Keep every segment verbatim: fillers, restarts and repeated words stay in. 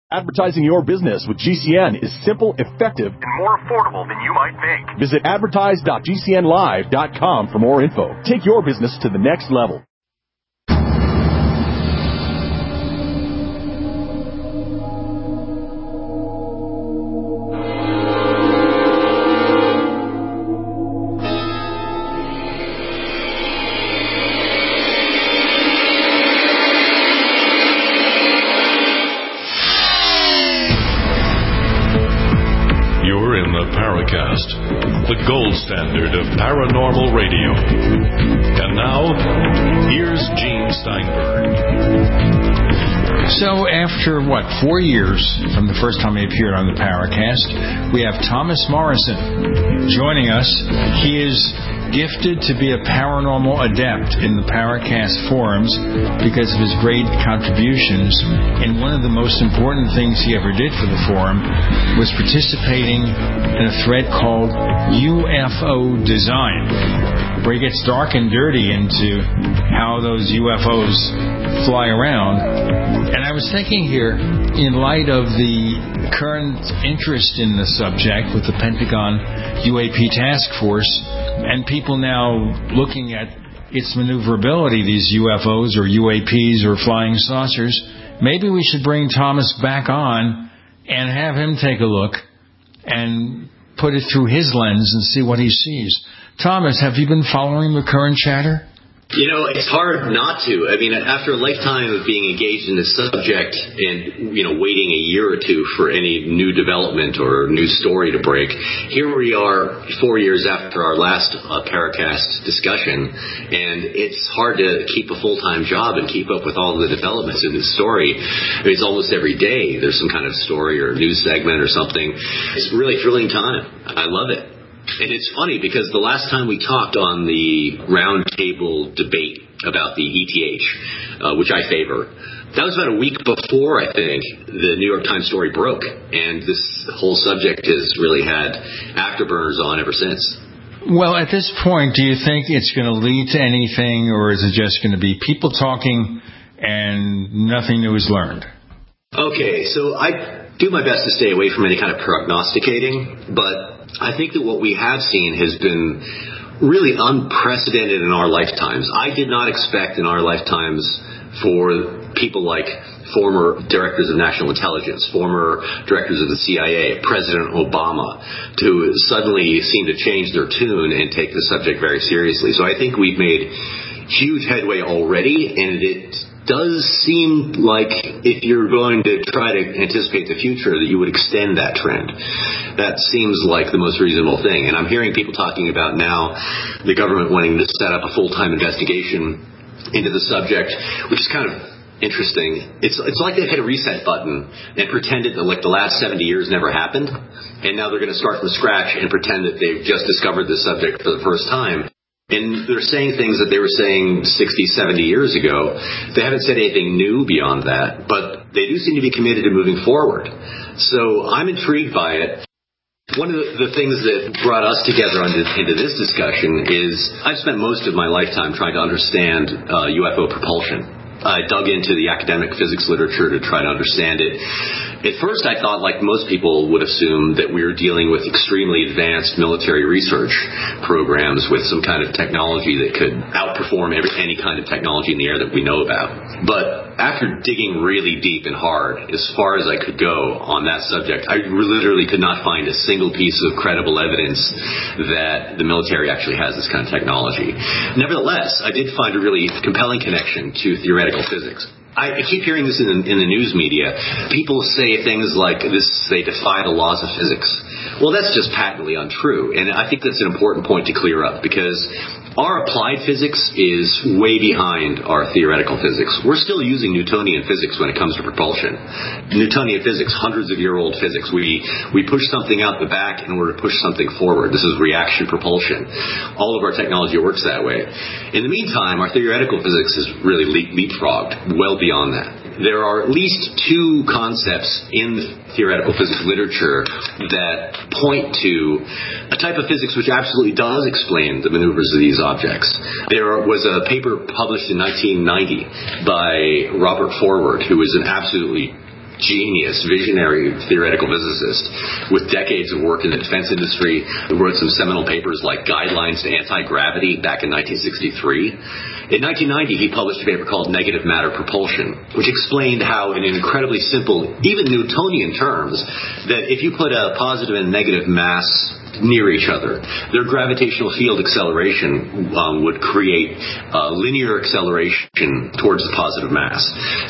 Advertising your business with G C N is simple, effective, and more affordable than you might think. Visit advertise dot g c n live dot com for more info. Take your business to the next level. The gold standard of paranormal radio. And now, here's Gene Steinberg. So after, what, four years from the first time he appeared on the Paracast, we have Thomas Morrison joining us. He is gifted to be a paranormal adept in the Paracast forums because of his great contributions. And one of the most important things he ever did for the forum was participating in a thread called U F O Design, where he gets dark and dirty into how those U F Os fly around. And I was thinking here, in light of the current interest in the subject with the Pentagon U A P task force, and people now looking at its maneuverability, these U F Os or U A Ps or flying saucers, maybe we should bring Thomas back on and have him take a look and put it through his lens and see what he sees. Thomas, have you been following the current chatter? You know, it's hard not to. I mean, after a lifetime of being engaged in this subject and, you know, waiting a year or two for any new development or new story to break, here we are four years after our last uh, Paracast discussion, and it's hard to keep a full-time job and keep up with all the developments in this story. I mean, it's almost every day there's some kind of story or news segment or something. It's really thrilling time. I love it. And it's funny because the last time we talked on the roundtable debate about the E T H, uh, which I favor, that was about a week before, I think, the New York Times story broke. And this whole subject has really had afterburners on ever since. Well, at this point, do you think it's going to lead to anything, or is it just going to be people talking and nothing new is learned? Okay, so I do my best to stay away from any kind of prognosticating, but I think that what we have seen has been really unprecedented in our lifetimes. I did not expect in our lifetimes for people like former directors of national intelligence, former directors of the C I A, President Obama, to suddenly seem to change their tune and take the subject very seriously. So I think we've made huge headway already, and it does seem like if you're going to try to anticipate the future that you would extend that trend. That seems like the most reasonable thing. And I'm hearing people talking about now the government wanting to set up a full-time investigation into the subject, which is kind of interesting. It's it's like they've hit a reset button and pretended that like the last seventy years never happened, and now they're going to start from scratch and pretend that they've just discovered the subject for the first time. And they're saying things that they were saying sixty, seventy years ago. They haven't said anything new beyond that, but they do seem to be committed to moving forward. So I'm intrigued by it. One of the, the things that brought us together into, into this discussion is I've spent most of my lifetime trying to understand uh, U F O propulsion. I dug into the academic physics literature to try to understand it. At first, I thought, like most people would assume, that we were dealing with extremely advanced military research programs with some kind of technology that could outperform every, any kind of technology in the air that we know about. But after digging really deep and hard, as far as I could go on that subject, I literally could not find a single piece of credible evidence that the military actually has this kind of technology. Nevertheless, I did find a really compelling connection to theoretical physics. I keep hearing this in the, in the news media. People say things like this, they defy the laws of physics. Well, that's just patently untrue. And I think that's an important point to clear up, because our applied physics is way behind our theoretical physics. We're still using Newtonian physics when it comes to propulsion. Newtonian physics, hundreds of year old physics. We we push something out the back in order to push something forward. This is reaction propulsion. All of our technology works that way. In the meantime, our theoretical physics is really leap, leapfrogged well beyond that. There are at least two concepts in the theoretical physics literature that point to a type of physics which absolutely does explain the maneuvers of these objects. There was a paper published in nineteen ninety by Robert Forward, who is an absolutely genius, visionary theoretical physicist with decades of work in the defense industry. He wrote some seminal papers like Guidelines to Anti-Gravity back in nineteen sixty-three. In nineteen ninety, he published a paper called Negative Matter Propulsion, which explained how, in incredibly simple, even Newtonian terms, that if you put a positive and negative mass near each other, their gravitational field acceleration um, would create uh, linear acceleration towards the positive mass.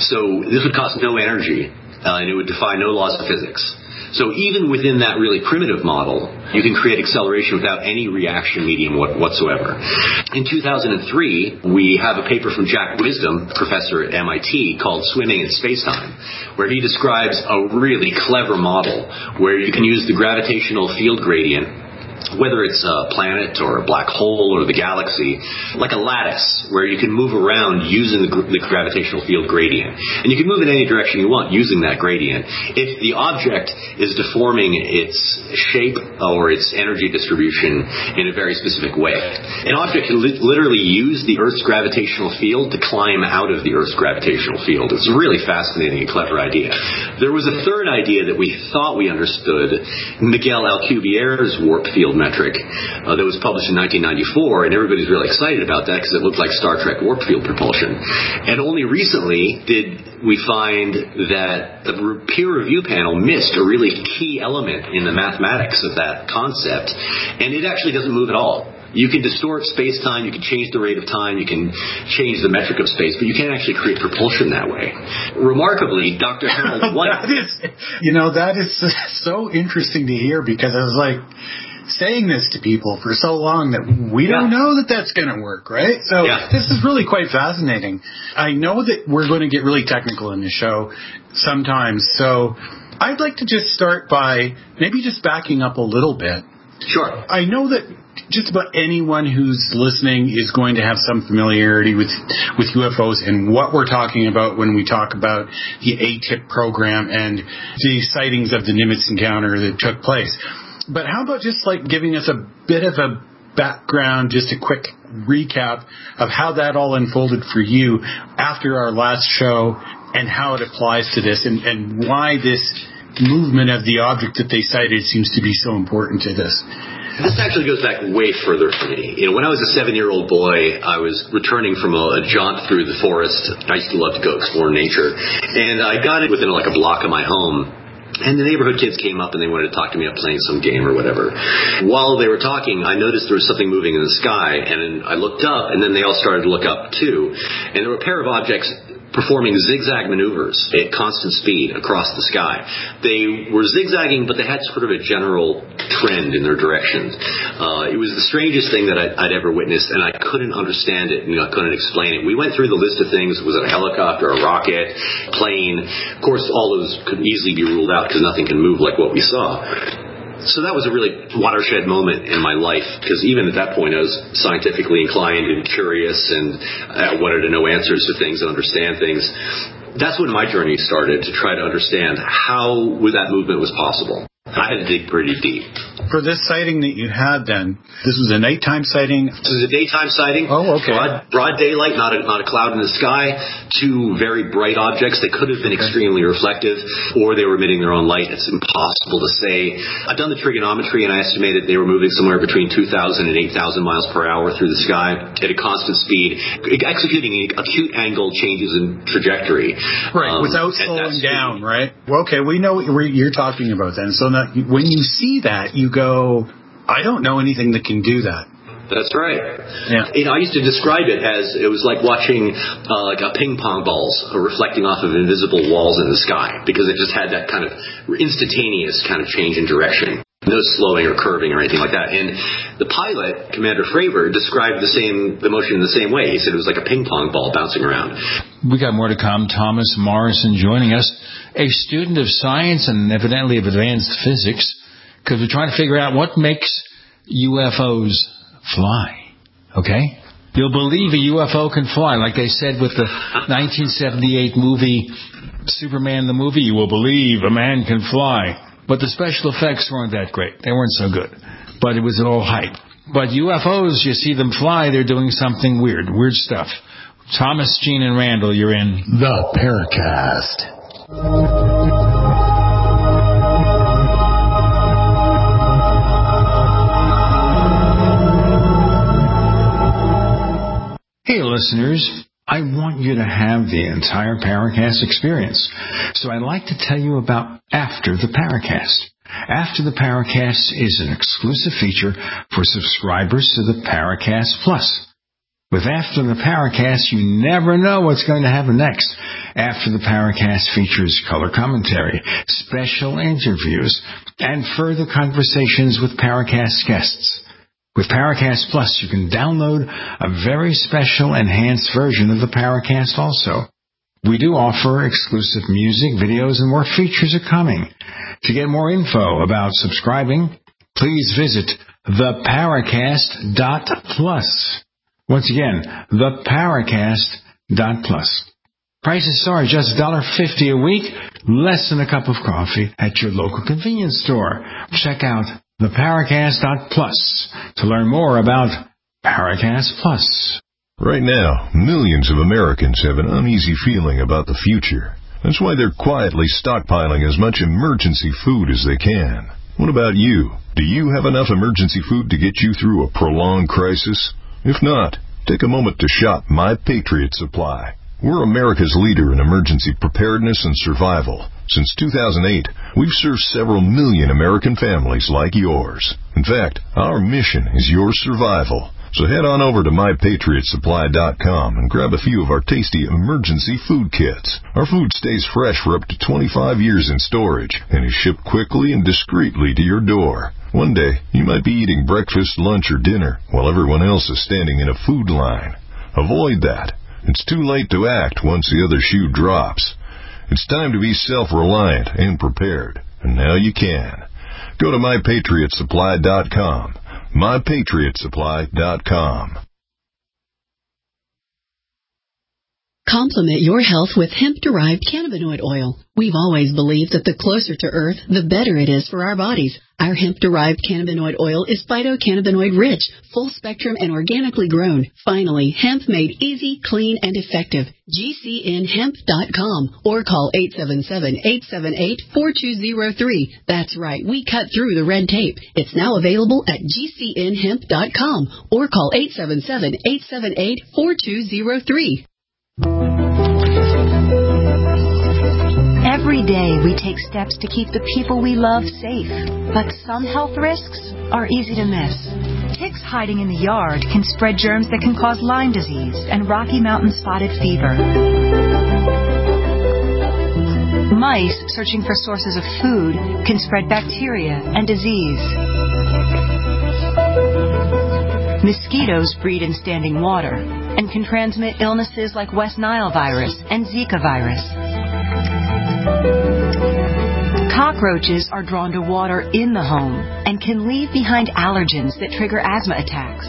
So this would cost no energy, uh, and it would defy no laws of physics. So even within that really primitive model, you can create acceleration without any reaction medium whatsoever. In two thousand three, we have a paper from Jack Wisdom, professor at M I T, called Swimming in Spacetime, where he describes a really clever model where you can use the gravitational field gradient, whether it's a planet or a black hole or the galaxy, like a lattice where you can move around using the, the gravitational field gradient. And you can move in any direction you want using that gradient. If the object is deforming its shape or its energy distribution in a very specific way, an object can li- literally use the Earth's gravitational field to climb out of the Earth's gravitational field. It's a really fascinating and clever idea. There was a third idea that we thought we understood, Miguel Alcubierre's warp field metric, uh, that was published in nineteen ninety-four, and everybody's really excited about that because it looked like Star Trek warp field propulsion. And only recently did we find that the peer review panel missed a really key element in the mathematics of that concept, and it actually doesn't move at all. You can distort space-time, you can change the rate of time, you can change the metric of space, but you can't actually create propulsion that way. Remarkably, Doctor Harold White... that is, you know, that is so interesting to hear, because I was like saying this to people for so long that we yeah. don't know that that's going to work, right? So yeah. This is really quite fascinating. I know that we're going to get really technical in the show sometimes, so I'd like to just start by maybe just backing up a little bit. Sure. I know that just about anyone who's listening is going to have some familiarity with with U F Os and what we're talking about when we talk about the A T I P program and the sightings of the Nimitz encounter that took place. But how about just like giving us a bit of a background, just a quick recap of how that all unfolded for you after our last show and how it applies to this, and, and why this movement of the object that they cited seems to be so important to this. This actually goes back way further for me. You know, when I was a seven-year-old boy, I was returning from a, a jaunt through the forest. I used to love to go explore nature. And I got it within like a block of my home. And the neighborhood kids came up and they wanted to talk to me about playing some game or whatever. While they were talking, I noticed there was something moving in the sky, and I looked up, and then they all started to look up too. And there were a pair of objects performing zigzag maneuvers at constant speed across the sky. They were zigzagging, but they had sort of a general trend in their direction. Uh, it was the strangest thing that I'd, I'd ever witnessed, and I couldn't understand it, and I couldn't explain it. We went through the list of things. Was it a helicopter, a rocket, plane? Of course, all those could easily be ruled out because nothing can move like what we saw. So that was a really watershed moment in my life, because even at that point I was scientifically inclined and curious, and I wanted to know answers to things and understand things. That's when my journey started, to try to understand how that movement was possible. I had to dig pretty deep. For this sighting that you had then, this was a nighttime sighting? This was a daytime sighting. Oh, okay. Broad, broad daylight, not a, not a cloud in the sky. Two very bright objects. They could have been okay. extremely reflective, or they were emitting their own light. It's impossible to say. I've done the trigonometry, and I estimated they were moving somewhere between two thousand and eight thousand miles per hour through the sky at a constant speed, executing acute angle changes in trajectory. Right, um, without slowing down, right? Well, okay, we know what you're talking about then. So that when you see that, you go, I don't know anything that can do that. That's right. Yeah. You know, I used to describe it as it was like watching uh, like a ping pong balls reflecting off of invisible walls in the sky, because it just had that kind of instantaneous kind of change in direction. No slowing or curving or anything like that. And the pilot, Commander Fravor, described the same the motion in the same way. He said it was like a ping pong ball bouncing around. We got more to come. Thomas Morrison joining us, a student of science and evidently of advanced physics, because we're trying to figure out what makes U F Os fly. Okay? You'll believe a U F O can fly. Like they said with the nineteen seventy-eight movie Superman the movie, you will believe a man can fly. But the special effects weren't that great. They weren't so good. But it was all hype. But U F Os, you see them fly, they're doing something weird. Weird stuff. Thomas, Gene, and Randall, you're in The Paracast. Hey, listeners. I want you to have the entire Paracast experience. So I'd like to tell you about After the Paracast. After the Paracast is an exclusive feature for subscribers to the Paracast Plus. With After the Paracast, you never know what's going to happen next. After the Paracast features color commentary, special interviews, and further conversations with Paracast guests. With Paracast Plus, you can download a very special enhanced version of the Paracast also. We do offer exclusive music, videos, and more features are coming. To get more info about subscribing, please visit the paracast dot plus. Once again, the paracast dot plus. Prices are just one dollar fifty a week, less than a cup of coffee at your local convenience store. Check out the paracast dot plus to learn more about Paracast Plus. Right now, millions of Americans have an uneasy feeling about the future. That's why they're quietly stockpiling as much emergency food as they can. What about you? Do you have enough emergency food to get you through a prolonged crisis? If not, take a moment to shop My Patriot Supply. We're America's leader in emergency preparedness and survival. Since two thousand eight, we've served several million American families like yours. In fact, our mission is your survival. So head on over to my patriot supply dot com and grab a few of our tasty emergency food kits. Our food stays fresh for up to twenty-five years in storage and is shipped quickly and discreetly to your door. One day, you might be eating breakfast, lunch, or dinner while everyone else is standing in a food line. Avoid that. It's too late to act once the other shoe drops. It's time to be self-reliant and prepared, and now you can. Go to my patriot supply dot com. my patriot supply dot com. Complement your health with hemp-derived cannabinoid oil. We've always believed that the closer to Earth, the better it is for our bodies. Our hemp-derived cannabinoid oil is phytocannabinoid-rich, full-spectrum, and organically grown. Finally, hemp made easy, clean, and effective. G C N hemp dot com or call eight seven seven, eight seven eight, four two zero three. That's right, we cut through the red tape. It's now available at G C N hemp dot com or call eight seven seven, eight seven eight, four two zero three. Every day we take steps to keep the people we love safe, but some health risks are easy to miss. Ticks hiding in the yard can spread germs that can cause Lyme disease and Rocky Mountain spotted fever. Mice searching for sources of food can spread bacteria and disease. Mosquitoes breed in standing water and can transmit illnesses like West Nile virus and Zika virus. Cockroaches are drawn to water in the home and can leave behind allergens that trigger asthma attacks.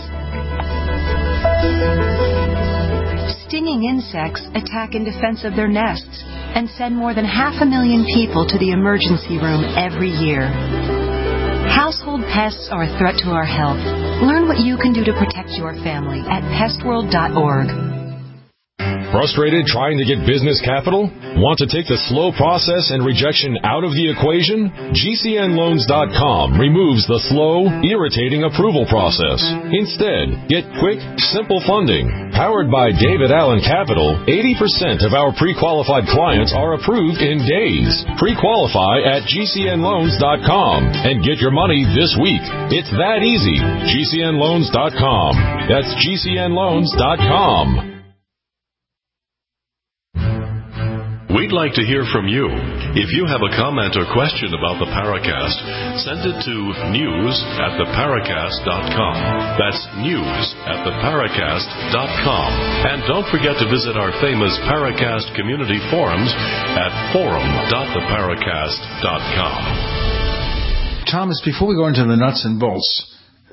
Stinging insects attack in defense of their nests and send more than half a million people to the emergency room every year. Household pests are a threat to our health. Learn what you can do to protect your family at pest world dot org. Frustrated trying to get business capital? Want to take the slow process and rejection out of the equation? G C N loans dot com removes the slow, irritating approval process. Instead, get quick, simple funding. Powered by David Allen Capital, eighty percent of our pre-qualified clients are approved in days. Pre-qualify at G C N loans dot com and get your money this week. It's that easy. G C N loans dot com. That's G C N loans dot com. We'd like to hear from you. If you have a comment or question about the Paracast, send it to news at the paracast dot com. That's news at the paracast dot com. And don't forget to visit our famous Paracast community forums at forum dot the paracast dot com. Thomas, before we go into the nuts and bolts,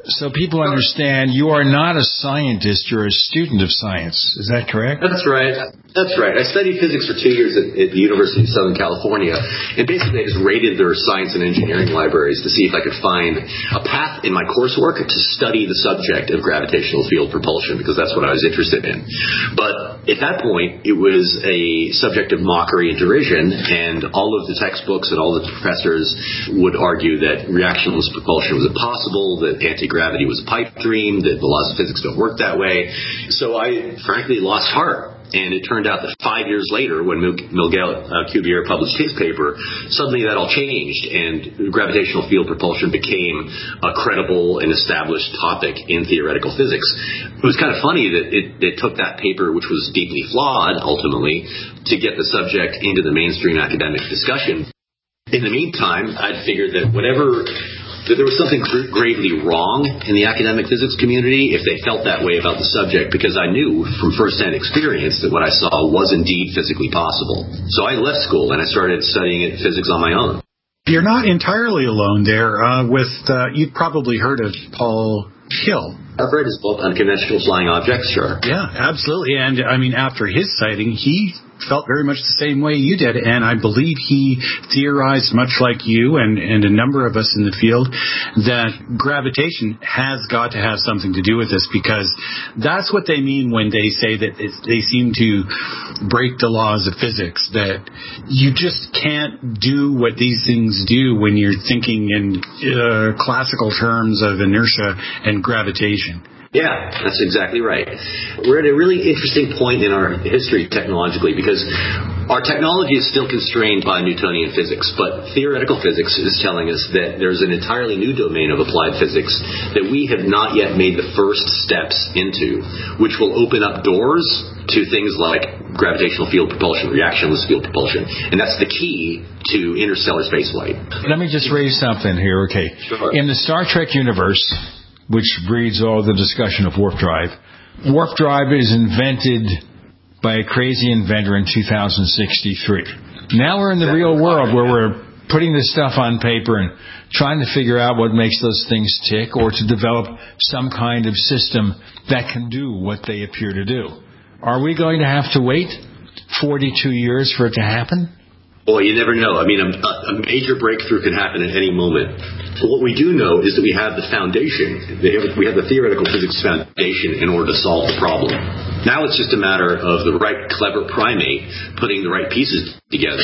So people understand you are not a scientist, you're a student of science. Is that correct? That's right. That's right. I studied physics for two years at, at the University of Southern California, and basically I just raided their science and engineering libraries to see if I could find a path in my coursework to study the subject of gravitational field propulsion, because that's what I was interested in. But at that point, it was a subject of mockery and derision, and all of the textbooks and all the professors would argue that reactionless propulsion was impossible, that anti-gravity was a pipe dream, that the laws of physics don't work that way. So I frankly lost heart. And it turned out that five years later, when Miguel uh, Cuvier published his paper, suddenly that all changed, and gravitational field propulsion became a credible and established topic in theoretical physics. It was kind of funny that it, it took that paper, which was deeply flawed, ultimately, to get the subject into the mainstream academic discussion. In the meantime, I'd figured that whatever... that there was something gravely wrong in the academic physics community if they felt that way about the subject, because I knew from first-hand experience that what I saw was indeed physically possible. So I left school and I started studying physics on my own. You're not entirely alone there. Uh, with uh, you've probably heard of Paul Hill. I've read his book, Unconventional Flying Objects, sure. Yeah, absolutely. And, I mean, after his sighting, he felt very much the same way you did, and I believe he theorized, much like you and, and a number of us in the field, that gravitation has got to have something to do with this, because that's what they mean when they say that it's, they seem to break the laws of physics, that you just can't do what these things do when you're thinking in uh, classical terms of inertia and gravitation. Yeah, that's exactly right. We're at a really interesting point in our history technologically, because our technology is still constrained by Newtonian physics, but theoretical physics is telling us that there's an entirely new domain of applied physics that we have not yet made the first steps into, which will open up doors to things like gravitational field propulsion, reactionless field propulsion. And that's the key to interstellar spaceflight. Let me just raise something here, okay? Sure. In the Star Trek universe, which breeds all the discussion of warp drive. Warp drive is invented by a crazy inventor in two thousand sixty-three. Now we're in the real world where we're putting this stuff on paper and trying to figure out what makes those things tick, or to develop some kind of system that can do what they appear to do. Are we going to have to wait forty-two years for it to happen? Boy, you never know. I mean, a, a major breakthrough can happen at any moment. But what we do know is that we have the foundation. We have the theoretical physics foundation in order to solve the problem. Now it's just a matter of the right clever primate putting the right pieces together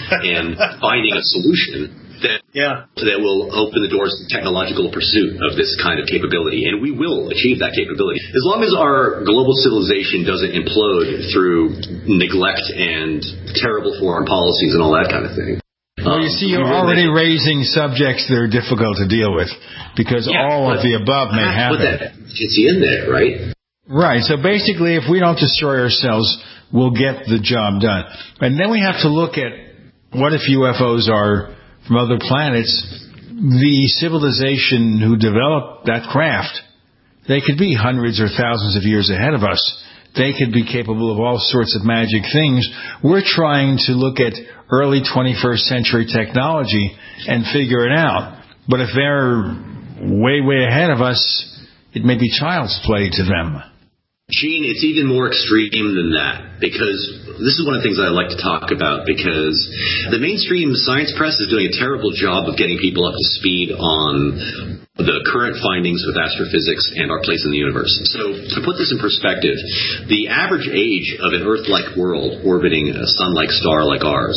and finding a solution that, yeah. that will open the doors to technological pursuit of this kind of capability. And we will achieve that capability. As long as our global civilization doesn't implode through neglect and terrible foreign policies and all that kind of thing. Well, you see, you're already raising subjects that are difficult to deal with, because yeah, all of the above may happen. Put that agency in there, right? Right. So basically, if we don't destroy ourselves, we'll get the job done. And then we have to look at what if U F Os are from other planets. The civilization who developed that craft, they could be hundreds or thousands of years ahead of us. They could be capable of all sorts of magic things. We're trying to look at early twenty-first century technology and figure it out. But if they're way, way ahead of us, it may be child's play to them. Gene, it's even more extreme than that, because this is one of the things I like to talk about, because the mainstream science press is doing a terrible job of getting people up to speed on the current findings with astrophysics and our place in the universe. So to put this in perspective, the average age of an Earth-like world orbiting a sun-like star like ours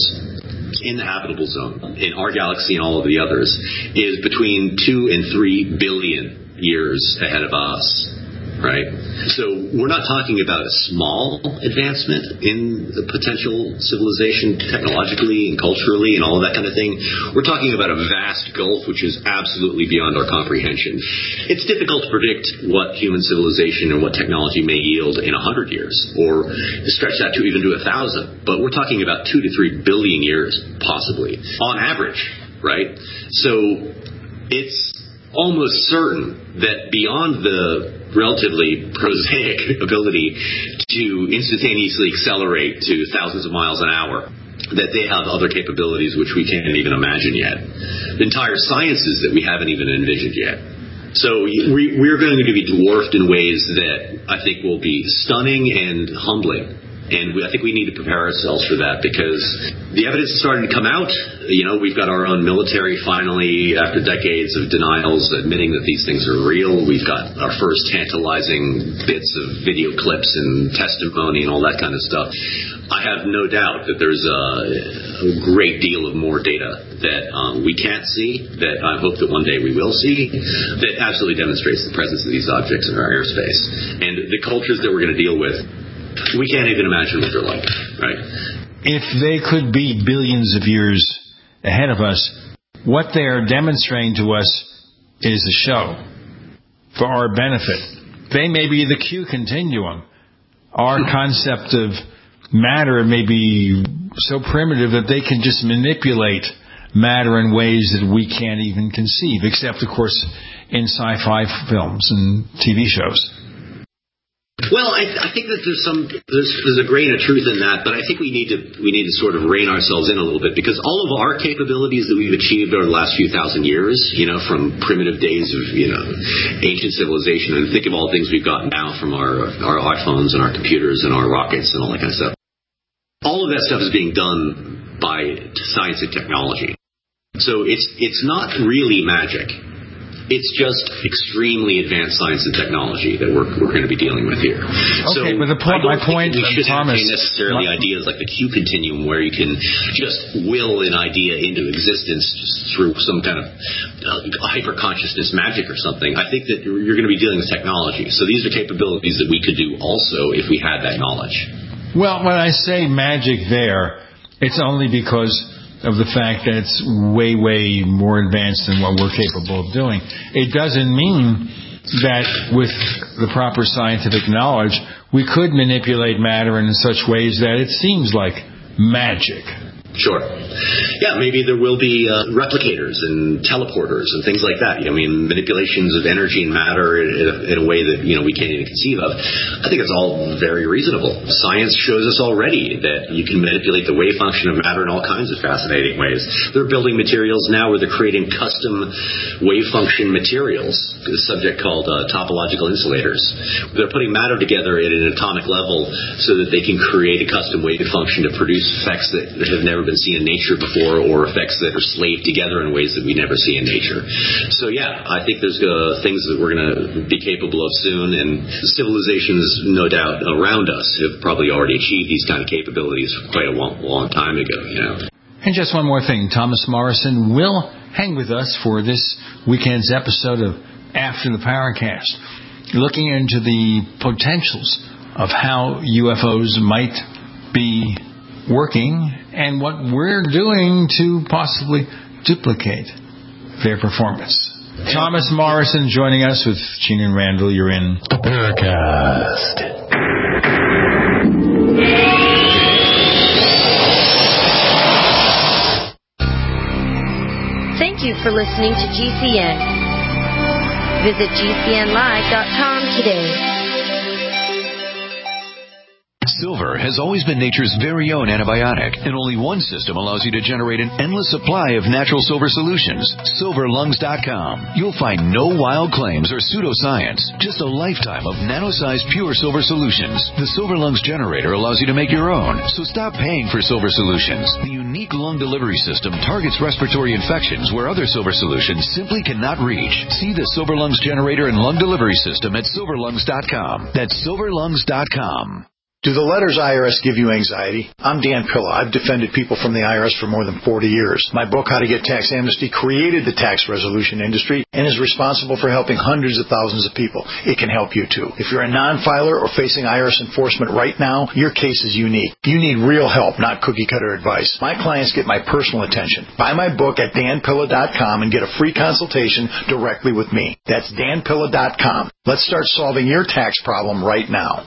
in the habitable zone, in our galaxy and all of the others, is between two and three billion years ahead of us. Right? So we're not talking about a small advancement in the potential civilization technologically and culturally and all of that kind of thing. We're talking about a vast gulf which is absolutely beyond our comprehension. It's difficult to predict what human civilization and what technology may yield in a hundred years, or stretch that to even to a thousand. But we're talking about two to three billion years, possibly, on average. Right? So it's almost certain that beyond the relatively prosaic ability to instantaneously accelerate to thousands of miles an hour, that they have other capabilities which we can't even imagine yet. Entire sciences that we haven't even envisioned yet. So we, we're going to be dwarfed in ways that I think will be stunning and humbling. And we, I think we need to prepare ourselves for that because the evidence is starting to come out. You know, we've got our own military finally, after decades of denials, admitting that these things are real. We've got our first tantalizing bits of video clips and testimony and all that kind of stuff. I have no doubt that there's a, a great deal of more data that um, we can't see, that I hope that one day we will see, that absolutely demonstrates the presence of these objects in our airspace. And the cultures that we're going to deal with, we can't even imagine what they're like, right? If they could be billions of years ahead of us, what they are demonstrating to us is a show for our benefit. They may be the Q continuum. Our concept of matter may be so primitive that they can just manipulate matter in ways that we can't even conceive, except, of course, in sci-fi films and T V shows. Well, I, I think that there's some there's, there's a grain of truth in that, but I think we need to we need to sort of rein ourselves in a little bit because all of our capabilities that we've achieved over the last few thousand years, you know, from primitive days of you know ancient civilization, and think of all the things we've gotten now from our our iPhones and our computers and our rockets and all that kind of stuff. All of that stuff is being done by science and technology, so it's it's not really magic. It's just extremely advanced science and technology that we're we're going to be dealing with here. Okay, so but the point, my point, we should Thomas, have necessarily my, ideas like the Q continuum, where you can just will an idea into existence just through some kind of uh, hyper consciousness magic or something. I think that you're going to be dealing with technology. So these are capabilities that we could do also if we had that knowledge. Well, when I say magic, there, it's only because of the fact that it's way, way more advanced than what we're capable of doing. It doesn't mean that with the proper scientific knowledge, we could manipulate matter in such ways that it seems like magic. Sure. Yeah, maybe there will be uh, replicators and teleporters and things like that. I mean, manipulations of energy and matter in a, in a way that, you know, we can't even conceive of. I think it's all very reasonable. Science shows us already that you can manipulate the wave function of matter in all kinds of fascinating ways. They're building materials now where they're creating custom wave function materials, a subject called uh, topological insulators. They're putting matter together at an atomic level so that they can create a custom wave function to produce effects that have never been seen in nature before, or effects that are slaved together in ways that we never see in nature. So yeah, I think there's uh, things that we're going to be capable of soon, and civilizations, no doubt, around us have probably already achieved these kind of capabilities quite a long, long time ago, you know. And just one more thing, Thomas Morrison will hang with us for this weekend's episode of After the Paracast, looking into the potentials of how U F Os might be working and what we're doing to possibly duplicate their performance. Thomas Morrison joining us with Gene and Randall. You're in the Paracast. Thank you for listening to G C N. Visit G C N live dot com today. Silver has always been nature's very own antibiotic, and only one system allows you to generate an endless supply of natural silver solutions. silver lungs dot com. You'll find no wild claims or pseudoscience, just a lifetime of nano-sized pure silver solutions. The Silver Lungs generator allows you to make your own, so stop paying for silver solutions. The unique lung delivery system targets respiratory infections where other silver solutions simply cannot reach. See the Silver Lungs generator and lung delivery system at silver lungs dot com. That's silver lungs dot com. Do the letters I R S give you anxiety? I'm Dan Pilla. I've defended people from the I R S for more than forty years. My book, How to Get Tax Amnesty, created the tax resolution industry and is responsible for helping hundreds of thousands of people. It can help you too. If you're a non-filer or facing I R S enforcement right now, your case is unique. You need real help, not cookie-cutter advice. My clients get my personal attention. Buy my book at dan pilla dot com and get a free consultation directly with me. That's dan pilla dot com. Let's start solving your tax problem right now.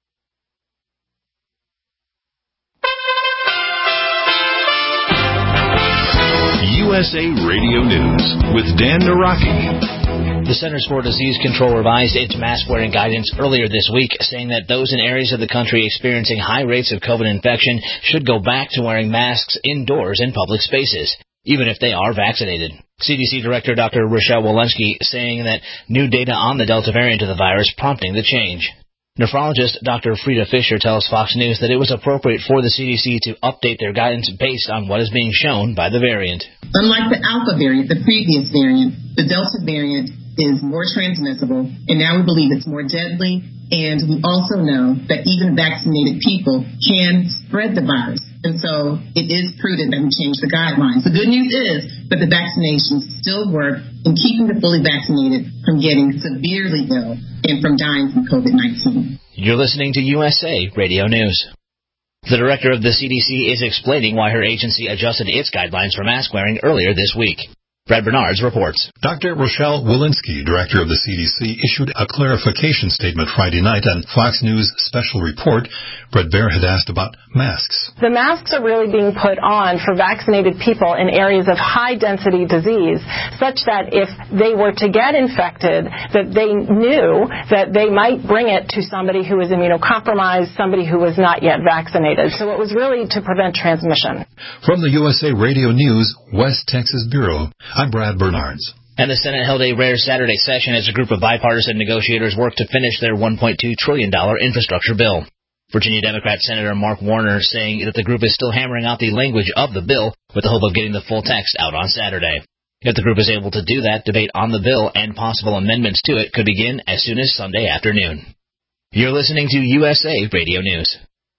U S A Radio News with Dan Naraki. The Centers for Disease Control revised its mask-wearing guidance earlier this week, saying that those in areas of the country experiencing high rates of COVID infection should go back to wearing masks indoors in public spaces. even if they are vaccinated. C D C Director Doctor Rochelle Walensky saying that new data on the Delta variant of the virus prompting the change. Nephrologist Doctor Frida Fisher tells Fox News that it was appropriate for the C D C to update their guidance based on what is being shown by the variant. Unlike the Alpha variant, the previous variant, the Delta variant is more transmissible, and now we believe it's more deadly, and we also know that even vaccinated people can spread the virus. And so it is prudent that we change the guidelines. The good news is that the vaccinations still work in keeping the fully vaccinated from getting severely ill and from dying from COVID nineteen. You're listening to U S A Radio News. The director of the C D C is explaining why her agency adjusted its guidelines for mask wearing earlier this week. Brad Bernards reports. Doctor Rochelle Walensky, director of the C D C, issued a clarification statement Friday night on Fox News Special Report. Brett Baer had asked about masks. The masks are really being put on for vaccinated people in areas of high-density disease, such that if they were to get infected, that they knew that they might bring it to somebody who is immunocompromised, somebody who was not yet vaccinated. So it was really to prevent transmission. From the U S A Radio News West Texas Bureau, I'm Brad Bernards. And the Senate held a rare Saturday session as a group of bipartisan negotiators worked to finish their one point two trillion dollars infrastructure bill. Virginia Democrat Senator Mark Warner saying that the group is still hammering out the language of the bill with the hope of getting the full text out on Saturday. If the group is able to do that, debate on the bill and possible amendments to it could begin as soon as Sunday afternoon. You're listening to U S A Radio News.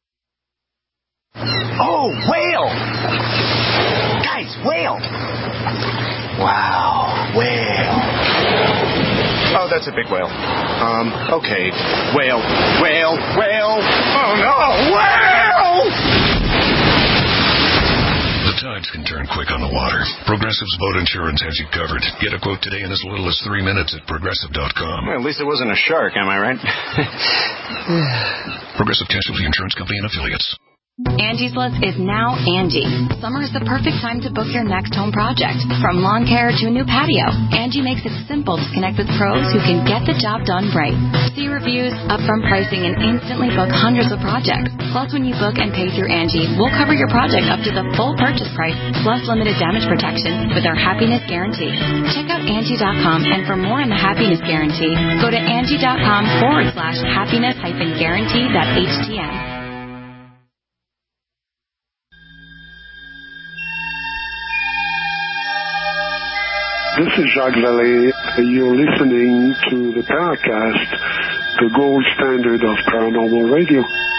Oh, whale! Guys, whale! Wow, whale. Oh, that's a big whale. Um, okay. Whale, whale, whale. Oh, no, whale! The tides can turn quick on the water. Progressive's boat insurance has you covered. Get a quote today in as little as three minutes at progressive dot com. Well, at least it wasn't a shark, am I right? Progressive Casualty Insurance Company and Affiliates. Angie's List is now Angie. Summer is the perfect time to book your next home project. From lawn care to a new patio, Angie makes it simple to connect with pros who can get the job done right. See reviews, upfront pricing, and instantly book hundreds of projects. Plus, when you book and pay through Angie, we'll cover your project up to the full purchase price, plus limited damage protection with our Happiness Guarantee. Check out Angie dot com, and for more on the Happiness Guarantee, go to Angie dot com forward slash happiness hyphen guarantee dot H T M. This is Jacques Vallée. You're listening to the Paracast, the gold standard of paranormal radio.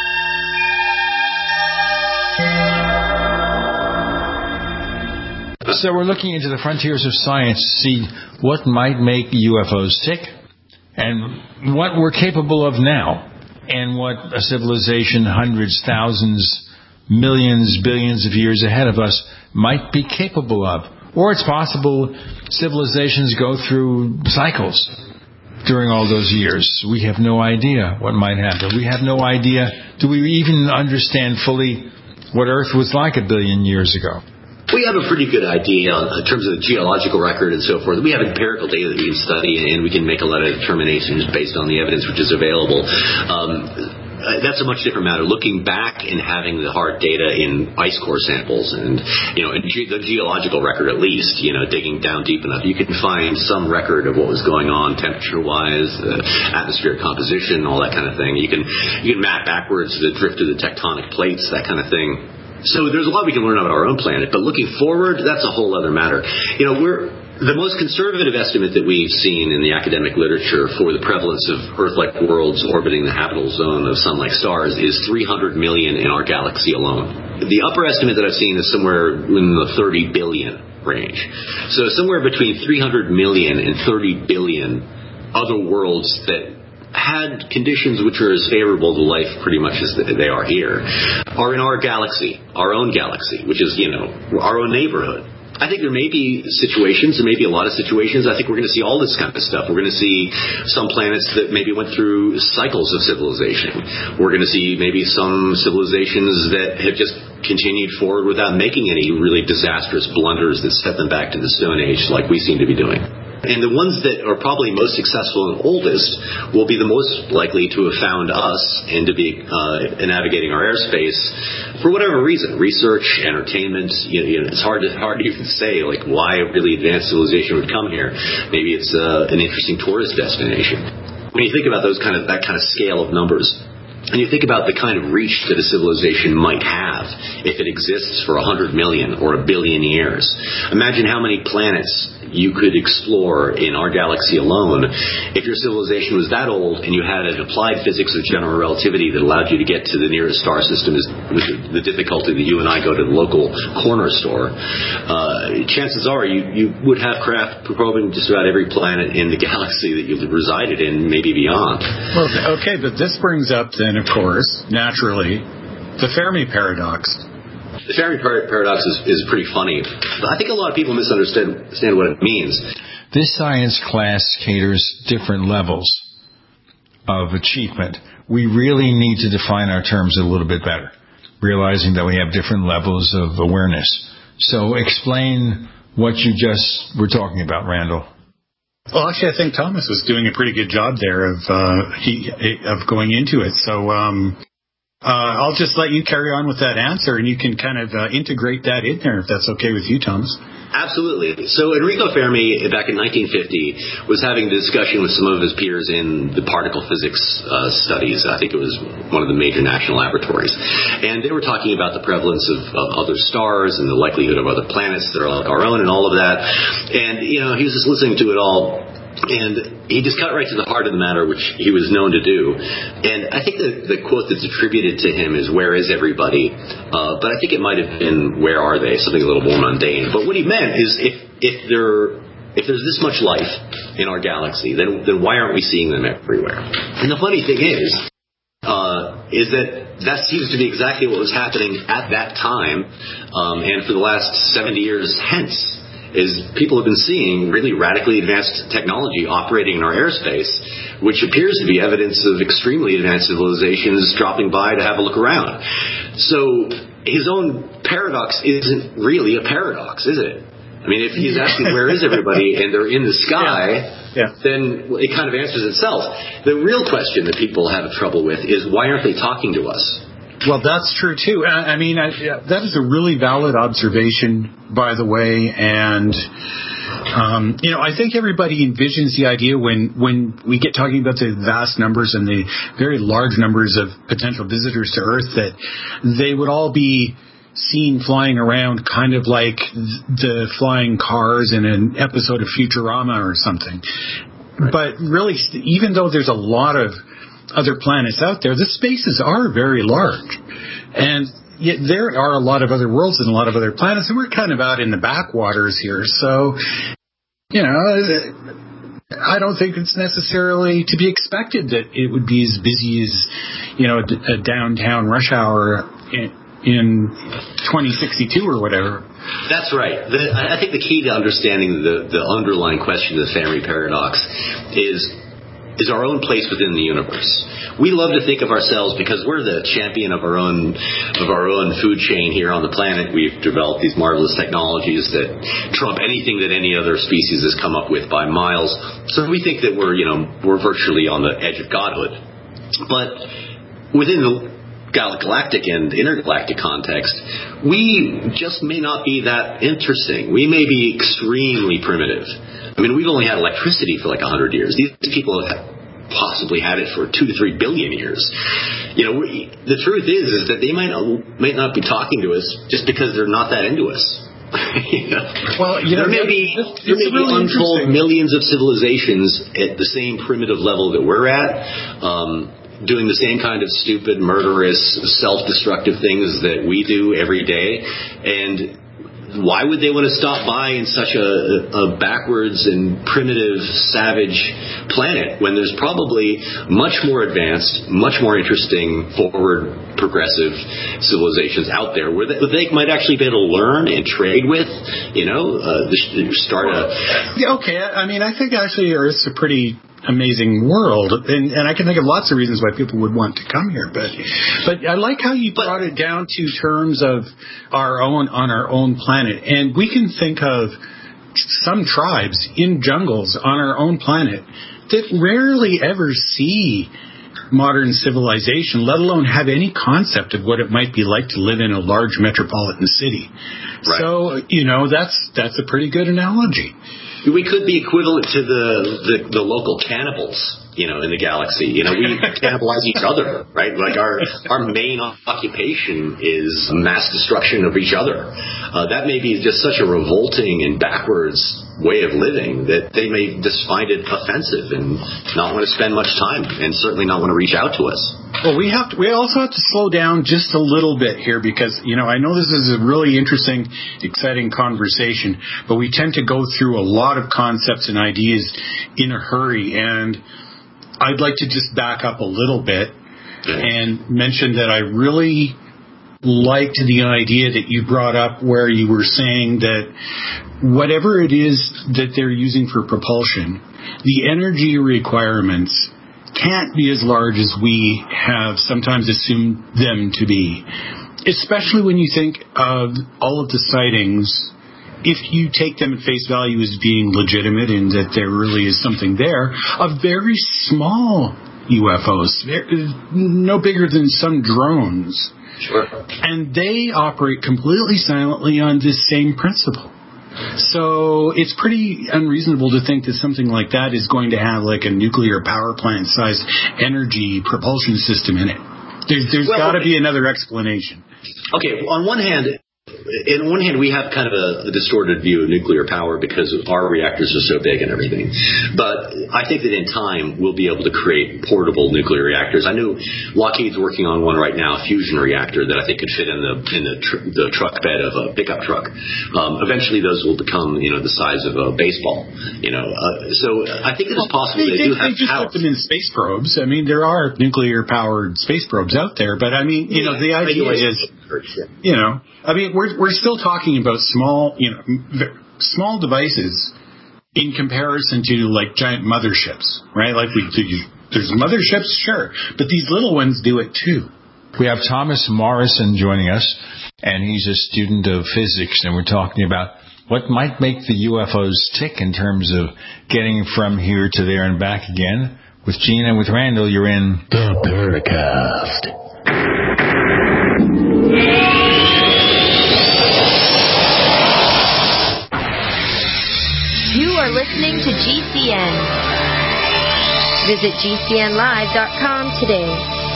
So we're looking into the frontiers of science to see what might make U F Os tick and what we're capable of now and what a civilization hundreds, thousands, millions, billions of years ahead of us might be capable of. Or it's possible civilizations go through cycles during all those years. We have no idea what might happen. We have no idea. Do we even understand fully what Earth was like a billion years ago? We have a pretty good idea in terms of the geological record and so forth. We have empirical data that we can study, and we can make a lot of determinations based on the evidence which is available. Um, That's a much different matter. Looking back and having the hard data in ice core samples and, you know, in ge- the geological record at least, you know, digging down deep enough, you can find some record of what was going on temperature-wise, uh, atmospheric composition, all that kind of thing. You can you can map backwards the drift of the tectonic plates, that kind of thing. So there's a lot we can learn about our own planet. But looking forward, that's a whole other matter. You know, we're... The most conservative estimate that we've seen in the academic literature for the prevalence of Earth-like worlds orbiting the habitable zone of sun-like stars is three hundred million in our galaxy alone. The upper estimate that I've seen is somewhere in the thirty billion range. So somewhere between three hundred million and thirty billion other worlds that had conditions which are as favorable to life pretty much as they are here are in our galaxy, our own galaxy, which is, you know, our own neighborhood. I think there may be situations, there may be a lot of situations, I think we're going to see all this kind of stuff. We're going to see some planets that maybe went through cycles of civilization. We're going to see maybe some civilizations that have just continued forward without making any really disastrous blunders that set them back to the Stone Age like we seem to be doing. And the ones that are probably most successful and oldest will be the most likely to have found us and to be uh, navigating our airspace for whatever reason, research, entertainment. You know, you know, it's hard to hard to even say like why a really advanced civilization would come here. Maybe it's uh, an interesting tourist destination. When you think about those kind of that kind of scale of numbers, and you think about the kind of reach that a civilization might have if it exists for a hundred million or a billion years. Imagine how many planets you could explore in our galaxy alone if your civilization was that old and you had an applied physics of general relativity that allowed you to get to the nearest star system is with the difficulty that you and I go to the local corner store. Uh, chances are you, you would have craft probing just about every planet in the galaxy that you resided in, maybe beyond. Well, okay, but this brings up then, of course, naturally, the Fermi paradox. The Fermi paradox is, is pretty funny. I think a lot of people misunderstand understand what it means. This science class caters different levels of achievement. We really need to define our terms a little bit better, realizing that we have different levels of awareness. So explain what you just were talking about, Randall. Well, actually, I think Thomas was doing a pretty good job there of uh, he of going into it. So um, uh, I'll just let you carry on with that answer, and you can kind of uh, integrate that in there if that's okay with you, Thomas. Absolutely. So Enrico Fermi, back in nineteen fifty, was having a discussion with some of his peers in the particle physics uh, studies. I think it was one of the major national laboratories. And they were talking about the prevalence of, of other stars and the likelihood of other planets that are like our own and all of that. And, you know, he was just listening to it all. And he just cut right to the heart of the matter, which he was known to do. And I think the, the quote that's attributed to him is, "Where is everybody?" Uh, but I think it might have been, "Where are they?" Something a little more mundane. But what he meant is, if if there if there's this much life in our galaxy, then then why aren't we seeing them everywhere? And the funny thing is, uh, is that that seems to be exactly what was happening at that time, um, and for the last seventy years hence. Is people have been seeing really radically advanced technology operating in our airspace, which appears to be evidence of extremely advanced civilizations dropping by to have a look around. So his own paradox isn't really a paradox, is it? I mean, if he's asking where is everybody and they're in the sky, yeah. Yeah. then it kind of answers itself. The real question that people have trouble with is why aren't they talking to us? Well, that's true, too. I, I mean, I, yeah, that is a really valid observation, by the way. And, um, you know, I think everybody envisions the idea when, when we get talking about the vast numbers and the very large numbers of potential visitors to Earth that they would all be seen flying around kind of like the flying cars in an episode of Futurama or something. Right. But really, even though there's a lot of other planets out there, the spaces are very large. And yet there are a lot of other worlds and a lot of other planets, and we're kind of out in the backwaters here. So, you know, I don't think it's necessarily to be expected that it would be as busy as, you know, a downtown rush hour in, in twenty sixty-two or whatever. That's right. The, I think the key to understanding the, the underlying question of the Fermi paradox is is our own place within the universe. We love to think of ourselves, because we're the champion of our own of our own food chain here on the planet. We've developed these marvelous technologies that trump anything that any other species has come up with by miles. So we think that we're, you know, we're virtually on the edge of godhood. But within the galactic and intergalactic context, we just may not be that interesting. We may be extremely primitive. I mean, we've only had electricity for like a hundred years. These people have possibly had it for two to three billion years. You know, we, the truth is, is that they might not, might not be talking to us just because they're not that into us. You know? Well, you know, there may be, there may be really untold millions of civilizations at the same primitive level that we're at, um, doing the same kind of stupid, murderous, self-destructive things that we do every day. And why would they want to stop by in such a, a backwards and primitive, savage planet when there's probably much more advanced, much more interesting, forward, progressive civilizations out there where they, they might actually be able to learn and trade with, you know, uh, start a... Yeah, okay, I mean, I think actually Earth's a pretty amazing world, and, and I can think of lots of reasons why people would want to come here, but but I like how you brought it down to terms of our own on our own planet, and we can think of some tribes in jungles on our own planet that rarely ever see modern civilization, let alone have any concept of what it might be like to live in a large metropolitan city. Right. So, you know, that's that's a pretty good analogy. We could be equivalent to the, the, the local cannibals, you know, in the galaxy. You know, we cannibalize each other, right? Like our our main occupation is mass destruction of each other. Uh, that may be just such a revolting and backwards way of living that they may just find it offensive and not want to spend much time and certainly not want to reach out to us. Well, we have to, we also have to slow down just a little bit here because, you know, I know this is a really interesting, exciting conversation, but we tend to go through a lot of concepts and ideas in a hurry, and I'd like to just back up a little bit and mention that I really liked the idea that you brought up where you were saying that whatever it is that they're using for propulsion, the energy requirements can't be as large as we have sometimes assumed them to be, especially when you think of all of the sightings. If you take them at face value as being legitimate and that there really is something there, of very small U F Os, no bigger than some drones. Sure. And they operate completely silently on this same principle. So it's pretty unreasonable to think that something like that is going to have like a nuclear power plant sized energy propulsion system in it. There's, there's well, got to be another explanation. Okay, on one hand, in one hand, we have kind of a, a distorted view of nuclear power because our reactors are so big and everything. But I think that in time, we'll be able to create portable nuclear reactors. I know Lockheed's working on one right now, a fusion reactor that I think could fit in the in the, tr- the truck bed of a pickup truck. Um, eventually, those will become, you know, the size of a baseball. You know, uh, so I think it is possible well, they, they, they do they have just power. put them in space probes. I mean, there are nuclear-powered space probes out there, but I mean, you yeah, know, the idea is, you know, I mean, we're we're still talking about small, you know, small devices in comparison to like giant motherships, right? Like we, there's motherships, sure, but these little ones do it too. We have Thomas Morrison joining us, and he's a student of physics, and we're talking about what might make the U F Os tick in terms of getting from here to there and back again. With Gene and with Randall, you're in the Paracast. You are listening to G C N. Visit G C N live dot com today.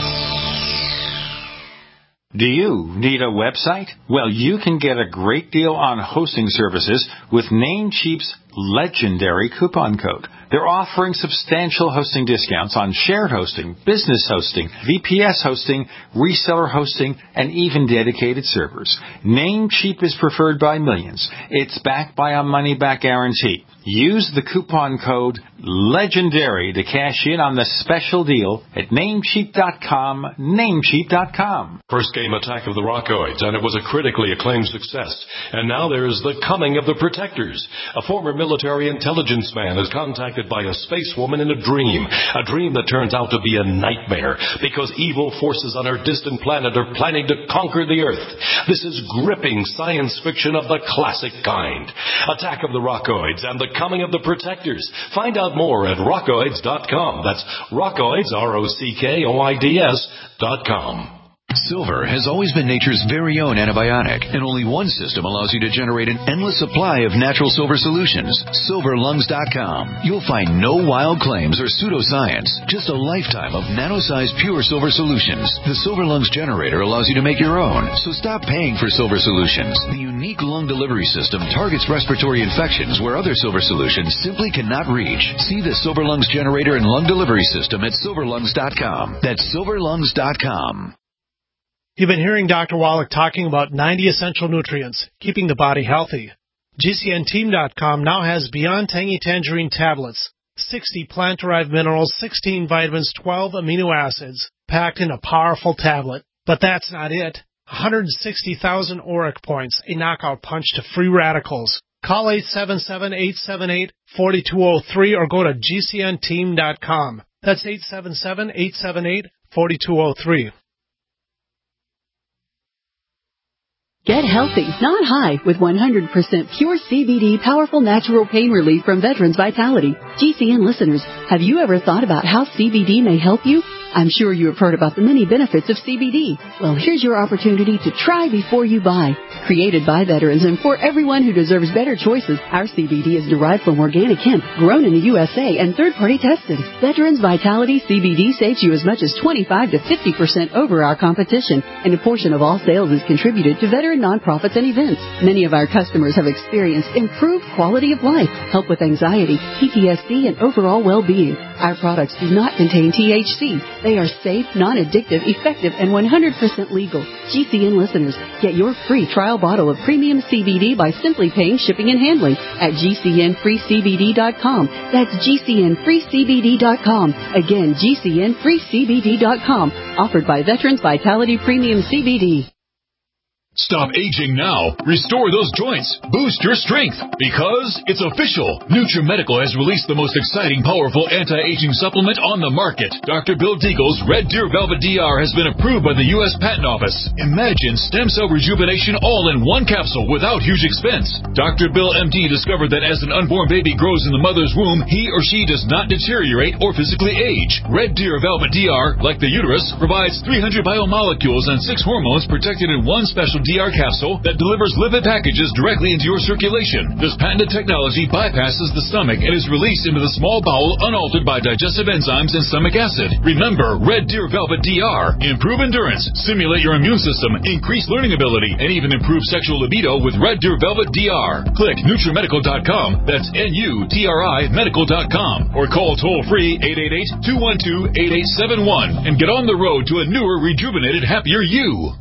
Do you need a website? Well, you can get a great deal on hosting services with Namecheap's legendary coupon code. They're offering substantial hosting discounts on shared hosting, business hosting, V P S hosting, reseller hosting, and even dedicated servers. Namecheap is preferred by millions. It's backed by a money-back guarantee. Use the coupon code LEGENDARY to cash in on the special deal at Namecheap dot com, Namecheap dot com. First game Attack of the Rockoids, and it was a critically acclaimed success. And now there's The Coming of the Protectors. A former military intelligence man is contacted by a space woman in a dream, a dream that turns out to be a nightmare because evil forces on her distant planet are planning to conquer the Earth. This is gripping science fiction of the classic kind. Attack of the Rockoids and The Coming of the Protectors. Find out more at rockoids dot com. That's Rockoids, R O C K O I D S dot com. Silver has always been nature's very own antibiotic, and only one system allows you to generate an endless supply of natural silver solutions. silver lungs dot com. You'll find no wild claims or pseudoscience, just a lifetime of nano-sized pure silver solutions. The Silver Lungs generator allows you to make your own, so stop paying for silver solutions. The unique lung delivery system targets respiratory infections where other silver solutions simply cannot reach. See the Silver Lungs generator and lung delivery system at silver lungs dot com. That's silver lungs dot com. You've been hearing Doctor Wallach talking about ninety essential nutrients, keeping the body healthy. G C N team dot com now has Beyond Tangy Tangerine tablets, sixty plant-derived minerals, sixteen vitamins, twelve amino acids, packed in a powerful tablet. But that's not it. one hundred sixty thousand auric points, a knockout punch to free radicals. Call eight seven seven, eight seven eight, four two zero three or go to G C N team dot com. That's eight seven seven, eight seven eight, four two zero three. Get healthy, not high, with one hundred percent pure C B D powerful natural pain relief from Veterans Vitality. G C N listeners, have you ever thought about how C B D may help you? I'm sure you have heard about the many benefits of C B D. Well, here's your opportunity to try before you buy. Created by veterans and for everyone who deserves better choices, our C B D is derived from organic hemp, grown in the U S A and third-party tested. Veterans Vitality C B D saves you as much as twenty-five to fifty percent over our competition, and a portion of all sales is contributed to veteran nonprofits and events. Many of our customers have experienced improved quality of life, help with anxiety, P T S D, and overall well-being. Our products do not contain T H C. They are safe, non-addictive, effective, and one hundred percent legal. G C N listeners, get your free trial bottle of premium C B D by simply paying shipping and handling at G C N free C B D dot com. That's G C N free C B D dot com. Again, G C N free C B D dot com. Offered by Veterans Vitality Premium C B D. Stop aging now. Restore those joints. Boost your strength. Because it's official. NutriMedical has released the most exciting, powerful anti-aging supplement on the market. Doctor Bill Deagle's Red Deer Velvet D R has been approved by the U S Patent Office. Imagine stem cell rejuvenation all in one capsule without huge expense. Doctor Bill M D discovered that as an unborn baby grows in the mother's womb, he or she does not deteriorate or physically age. Red Deer Velvet D R, like the uterus, provides three hundred biomolecules and six hormones protected in one special D R capsule that delivers lipid packages directly into your circulation. This patented technology bypasses the stomach and is released into the small bowel unaltered by digestive enzymes and stomach acid. Remember, Red Deer Velvet D R. Improve endurance, stimulate your immune system, increase learning ability, and even improve sexual libido with Red Deer Velvet D R. Click NutriMedical dot com. That's N U T R I Medical dot com. Or call toll-free eight eight eight, two one two, eight eight seven one and get on the road to a newer, rejuvenated, happier you.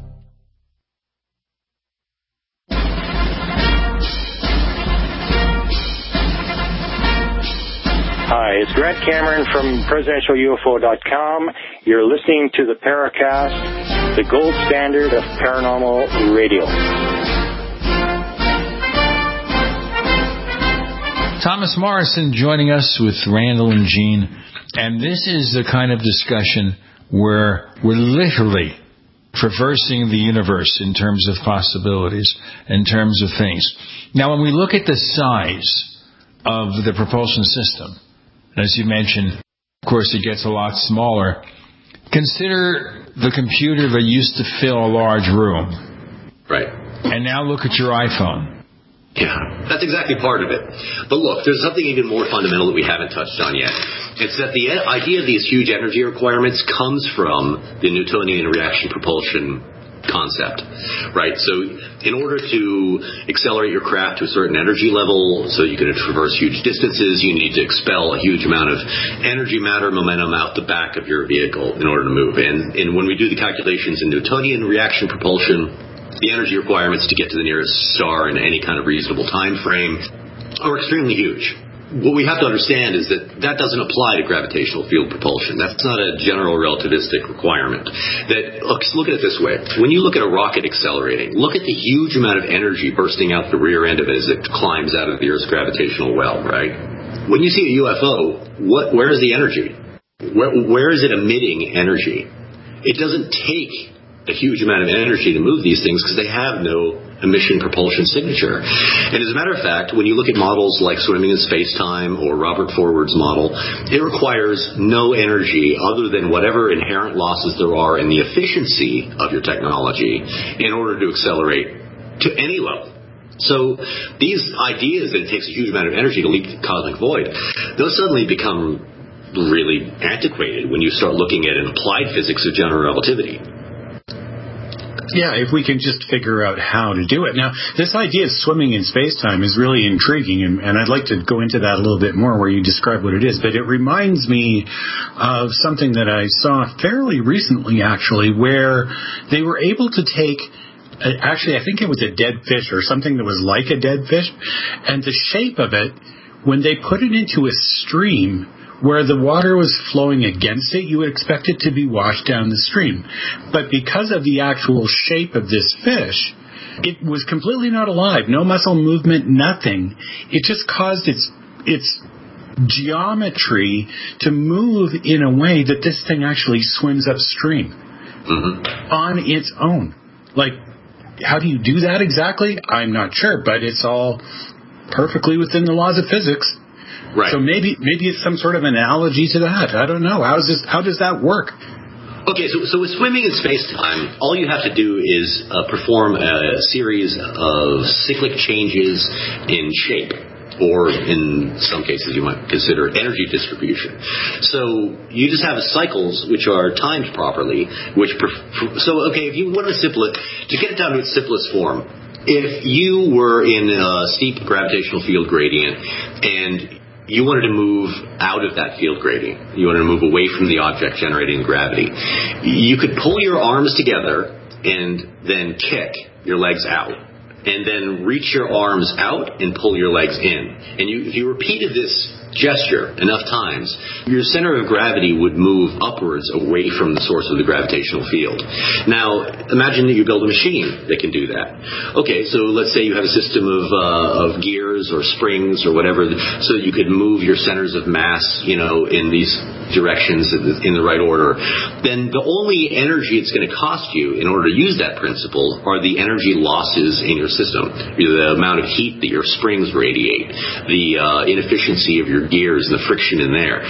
Hi, it's Grant Cameron from Presidential U F O dot com. You're listening to the Paracast, the gold standard of paranormal radio. Thomas Morrison joining us with Randall and Jean. And this is the kind of discussion where we're literally traversing the universe in terms of possibilities, in terms of things. Now, when we look at the size of the propulsion system, as you mentioned, of course, it gets a lot smaller. Consider the computer that used to fill a large room. Right. And now look at your iPhone. Yeah, that's exactly part of it. But look, there's something even more fundamental that we haven't touched on yet. It's that the idea of these huge energy requirements comes from the Newtonian reaction propulsion concept, right? So in order to accelerate your craft to a certain energy level so you can traverse huge distances, you need to expel a huge amount of energy, matter, momentum out the back of your vehicle in order to move. And, and when we do the calculations in Newtonian reaction propulsion, the energy requirements to get to the nearest star in any kind of reasonable time frame are extremely huge. What we have to understand is that that doesn't apply to gravitational field propulsion. That's not a general relativistic requirement. That look, look at it this way. When you look at a rocket accelerating, look at the huge amount of energy bursting out the rear end of it as it climbs out of the Earth's gravitational well, right? When you see a U F O, what, where is the energy? Where, where is it emitting energy? It doesn't take a huge amount of energy to move these things because they have no emission propulsion signature. And as a matter of fact, when you look at models like Swimming in Space-Time or Robert Forward's model, it requires no energy other than whatever inherent losses there are in the efficiency of your technology in order to accelerate to any level. So these ideas that it takes a huge amount of energy to leap the cosmic void, those suddenly become really antiquated when you start looking at an applied physics of general relativity. Yeah, if we can just figure out how to do it. Now, this idea of swimming in space-time is really intriguing, and, and I'd like to go into that a little bit more where you describe what it is. But it reminds me of something that I saw fairly recently, actually, where they were able to take, uh, actually, I think it was a dead fish or something that was like a dead fish, and the shape of it, when they put it into a stream where the water was flowing against it, you would expect it to be washed down the stream. But because of the actual shape of this fish, it was completely not alive. No muscle movement, nothing. It just caused its its geometry to move in a way that this thing actually swims upstream mm-hmm. on its own. Like, how do you do that exactly? I'm not sure, but it's all perfectly within the laws of physics. Right. So maybe maybe it's some sort of analogy to that. I don't know. How does this? How does that work? Okay, so, so with swimming in space-time, all you have to do is uh, perform a series of cyclic changes in shape, or in some cases you might consider energy distribution. So you just have cycles which are timed properly, which pref- so okay, if you want to simple it, to get it down to its simplest form, if you were in a steep gravitational field gradient and you wanted to move out of that field gradient, you wanted to move away from the object generating gravity, you could pull your arms together and then kick your legs out, and then reach your arms out and pull your legs in. And you, if you repeated this gesture enough times, your center of gravity would move upwards away from the source of the gravitational field. Now, imagine that you build a machine that can do that. Okay, so let's say you have a system of, uh, of gears or springs or whatever, so you could move your centers of mass, you know, in these directions in the right order. Then the only energy it's going to cost you in order to use that principle are the energy losses in your system, the amount of heat that your springs radiate, the uh, inefficiency of your gears and the friction in there.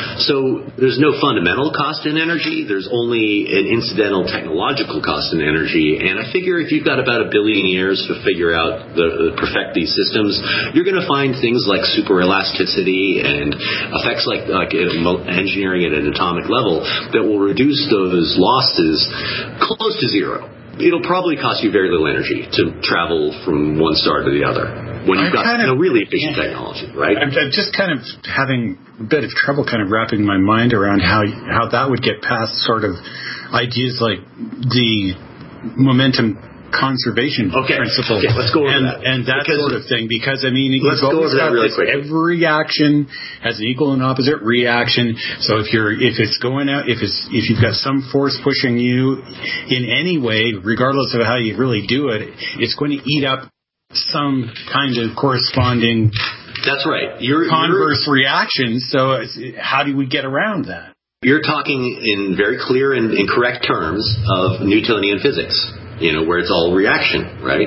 So there's no fundamental cost in energy. There's only an incidental technological cost in energy. And I figure if you've got about a billion years to figure out the, the perfect these systems, you're going to find things like superelasticity and effects like, like engineering at an atomic level that will reduce those losses close to zero. It'll probably cost you very little energy to travel from one star to the other when you've got kind of, you know, really efficient yeah, technology, right? I'm, I'm just kind of having a bit of trouble kind of wrapping my mind around how how that would get past sort of ideas like the momentum conservation okay. principle. Okay, let's go over and, that. and that because sort of thing. Because, I mean, let's go over that really quick. Every reaction has an equal and opposite reaction. So if you're if it's going out, if it's if you've got some force pushing you in any way, regardless of how you really do it, it's going to eat up some kind of corresponding That's right. You're, converse you're, reaction. So how do we get around that? You're talking in very clear and, and correct terms of Newtonian physics. You know, where it's all reaction, right?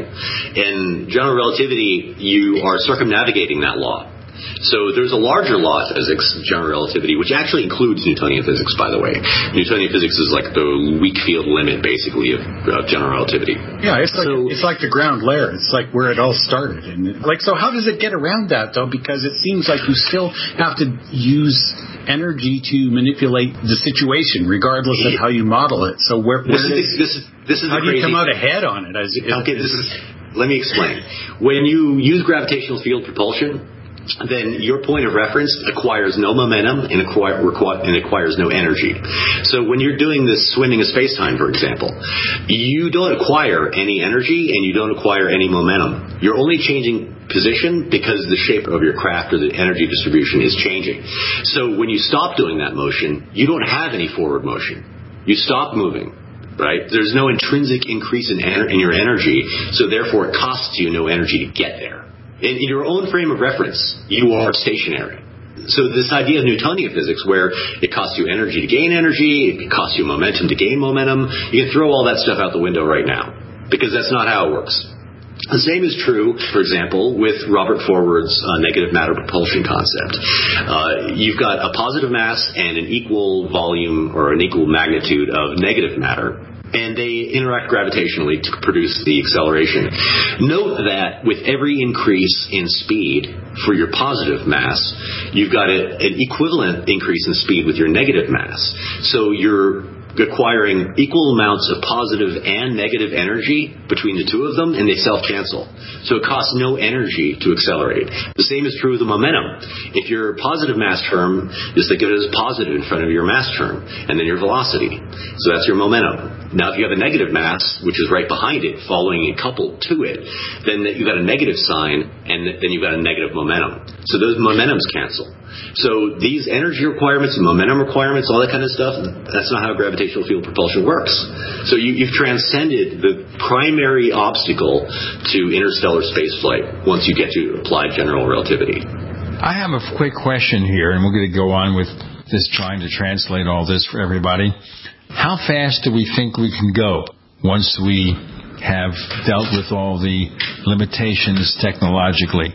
In general relativity, you are circumnavigating that law. So there's a larger law of physics, general relativity, which actually includes Newtonian physics, by the way. Newtonian physics is like the weak field limit, basically, of, of general relativity. Yeah, it's like so, it's like the ground layer. It's like where it all started. And like, so how does it get around that, though? Because it seems like you still have to use energy to manipulate the situation, regardless of how you model it. So where, where this, is, this is this is how do you come thing. out ahead on it? As, okay, this is. Let me explain. When you use gravitational field propulsion, then your point of reference acquires no momentum and, acquire, and acquires no energy. So when you're doing this swimming in space-time, for example, you don't acquire any energy and you don't acquire any momentum. You're only changing position because the shape of your craft or the energy distribution is changing. So when you stop doing that motion, you don't have any forward motion. You stop moving. Right? There's no intrinsic increase in, ener- in your energy, so therefore it costs you no energy to get there. In, in your own frame of reference, you are stationary. So this idea of Newtonian physics, where it costs you energy to gain energy, it costs you momentum to gain momentum, you can throw all that stuff out the window right now, because that's not how it works. The same is true, for example, with Robert Forward's uh, negative matter propulsion concept. Uh, you've got a positive mass and an equal volume or an equal magnitude of negative matter, and they interact gravitationally to produce the acceleration. Note that with every increase in speed for your positive mass, you've got a, an equivalent increase in speed with your negative mass. So you're acquiring equal amounts of positive and negative energy between the two of them, and they self-cancel. So it costs no energy to accelerate. The same is true of the momentum. If your positive mass term is think of it as positive in front of your mass term, and then your velocity. So that's your momentum. Now, if you have a negative mass, which is right behind it, following and coupled to it, then you've got a negative sign, and then you've got a negative momentum. So those momentums cancel. So these energy requirements and momentum requirements, all that kind of stuff, that's not how gravitational field propulsion works. So you, you've transcended the primary obstacle to interstellar spaceflight once you get to applied general relativity. I have a quick question here, and we're going to go on with this trying to translate all this for everybody. How fast do we think we can go once we have dealt with all the limitations technologically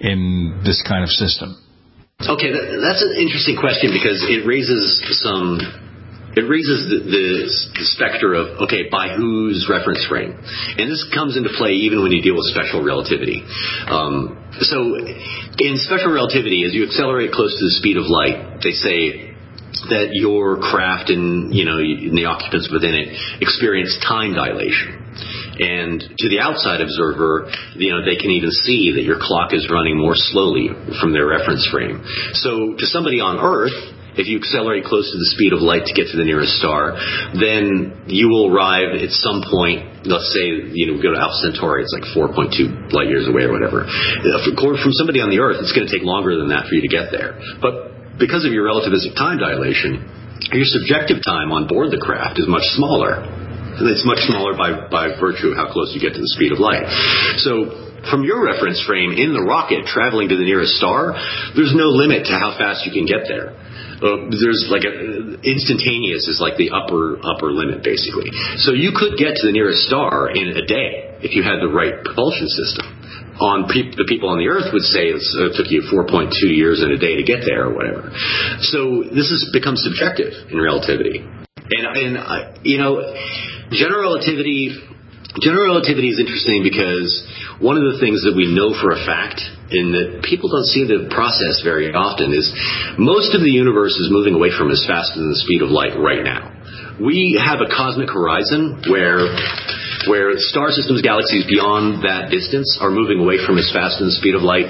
in this kind of system? Okay, that, that's an interesting question because it raises some, it raises the, the, the specter of, okay, by whose reference frame? And this comes into play even when you deal with special relativity. Um, so in special relativity, as you accelerate close to the speed of light, they say that your craft and, you know, and the occupants within it experience time dilation. And to the outside observer, you know, they can even see that your clock is running more slowly from their reference frame. So to somebody on Earth, if you accelerate close to the speed of light to get to the nearest star, then you will arrive at some point, let's say, you know, go to Alpha Centauri, it's like four point two light years away or whatever. From somebody on the Earth, it's going to take longer than that for you to get there. But because of your relativistic time dilation, your subjective time on board the craft is much smaller. It's much smaller by, by virtue of how close you get to the speed of light. So from your reference frame in the rocket traveling to the nearest star, there's no limit to how fast you can get there. Uh, there's like a, instantaneous is like the upper upper limit basically. So you could get to the nearest star in a day if you had the right propulsion system. On pe- the people on the Earth would say it's, it took you four point two years in a day to get there or whatever. So this has become subjective in relativity. And, and uh, you know, general relativity, general relativity is interesting because one of the things that we know for a fact, and that people don't seem to process very often, is most of the universe is moving away from us faster than the speed of light right now. We have a cosmic horizon where where star systems, galaxies beyond that distance are moving away from us faster than the speed of light.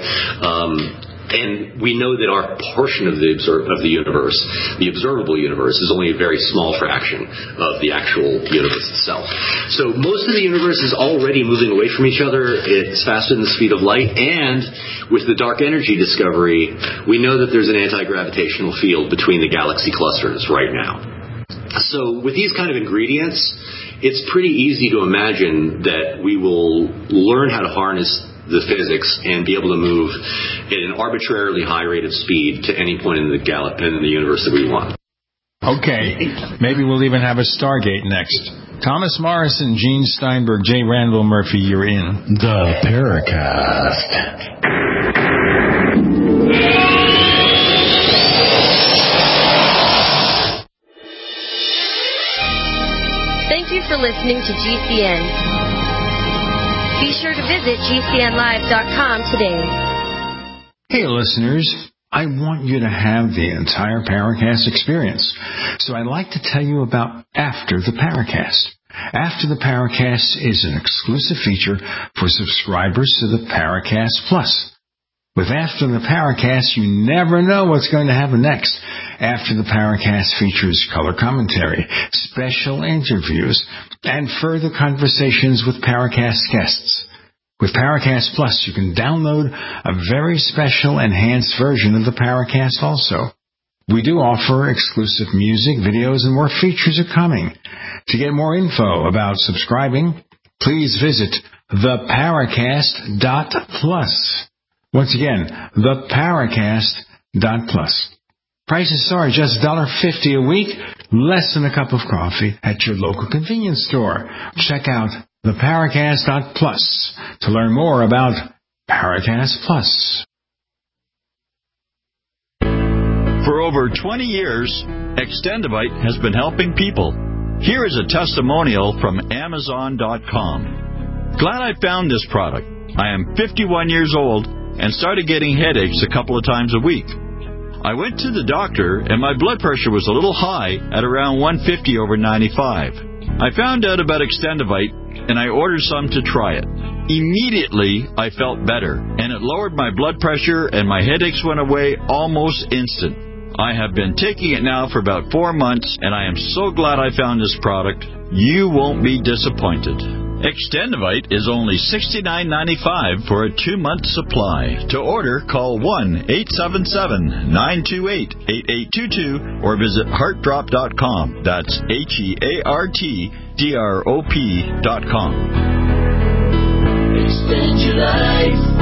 Um, And we know that our portion of the observ- of the universe, the observable universe, is only a very small fraction of the actual universe itself. So most of the universe is already moving away from each other. It's faster than the speed of light. And with the dark energy discovery, we know that there's an anti-gravitational field between the galaxy clusters right now. So with these kind of ingredients, it's pretty easy to imagine that we will learn how to harness the physics and be able to move at an arbitrarily high rate of speed to any point in the gal- in the universe that we want. Okay, maybe we'll even have a Stargate next. Thomas Morrison, Gene Steinberg, J. Randall Murphy, you're in the Paracast. Thank you for listening to G C N. Be sure to visit G C N live dot com today. Hey, listeners. I want you to have the entire Paracast experience. So I'd like to tell you about After the Paracast. After the Paracast is an exclusive feature for subscribers to the Paracast Plus. With After the Paracast, you never know what's going to happen next. After the Paracast features color commentary, special interviews, and further conversations with Paracast guests. With Paracast Plus, you can download a very special enhanced version of the Paracast also. We do offer exclusive music, videos, and more features are coming. To get more info about subscribing, please visit the paracast dot plus. Once again, the paracast dot plus. Prices are just one dollar fifty a week, less than a cup of coffee at your local convenience store. Check out the paracast dot plus to learn more about Paracast Plus. For over twenty years, Extendivite has been helping people. Here is a testimonial from Amazon dot com. Glad I found this product. I am fifty-one years old and started getting headaches a couple of times a week. I went to the doctor and my blood pressure was a little high at around one fifty over ninety-five. I found out about Extendivite and I ordered some to try it. Immediately, I felt better, and it lowered my blood pressure and my headaches went away almost instant. I have been taking it now for about four months, and I am so glad I found this product. You won't be disappointed. Extendivite is only sixty-nine ninety-five for a two-month supply. To order, call one eight seven seven, nine two eight, eight eight two two or visit heart drop dot com. That's H E A R T D R O P dot com. Extend your life.